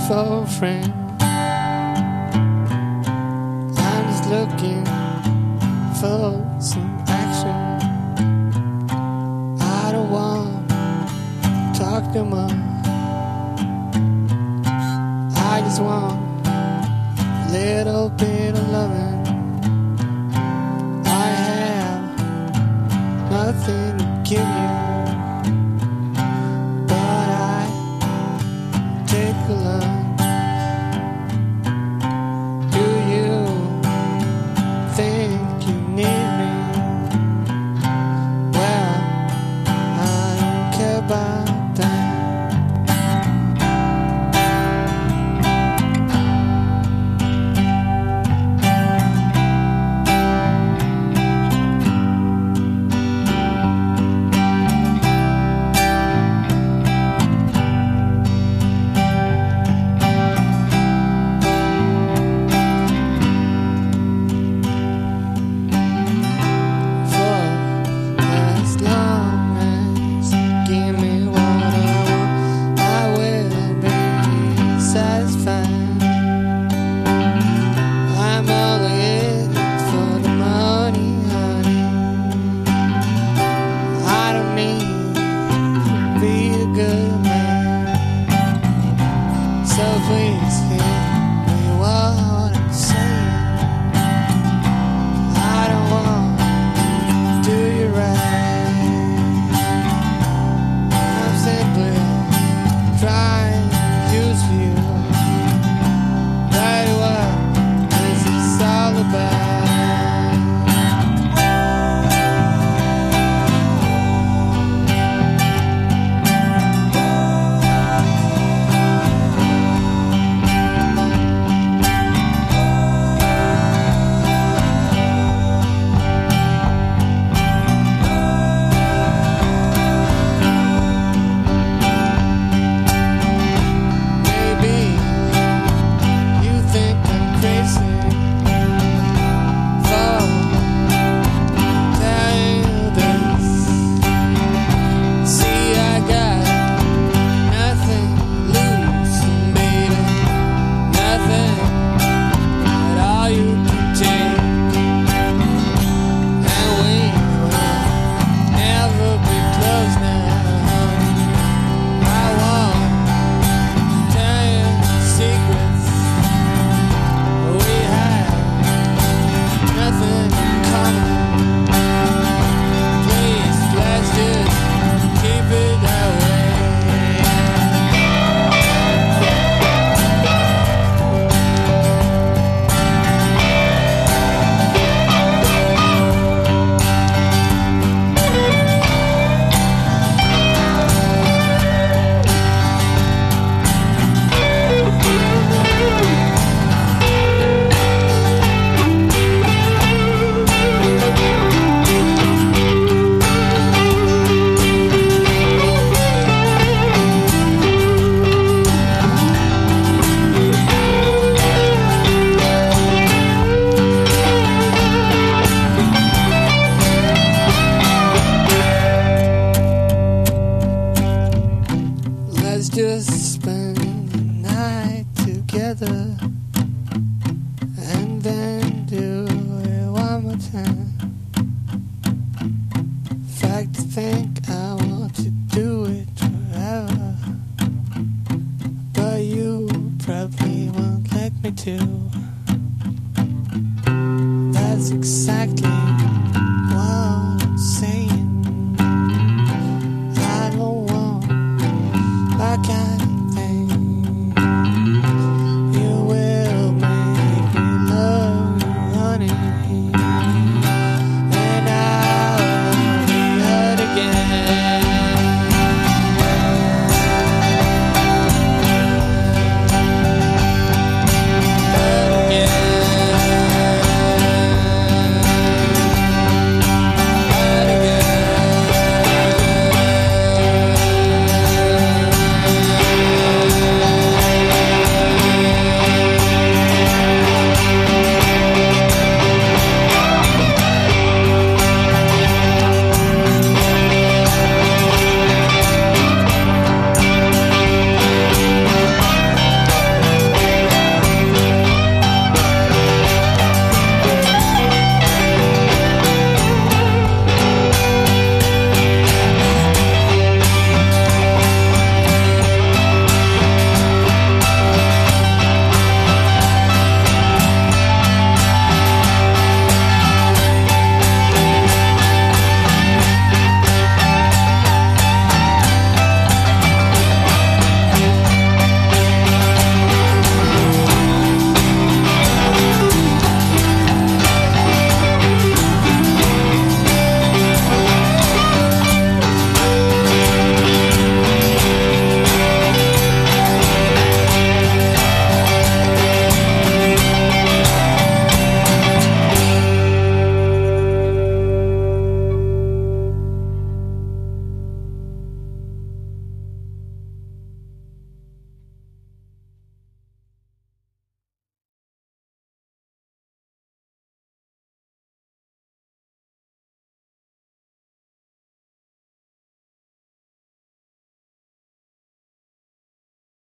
for a friend. I'm just looking for some action. I don't want to talk no more. I just want a little bit of loving. I have nothing to give you, but I take a look. Do you think you need me? Well, I don't care about that. Please hear me what I'm saying. I don't want to do you right. I'm simply trying to use you. That's what this is all about. Let's just spend the night together and then do it one more time. In fact, I think I want to do it forever, but you probably won't let me to.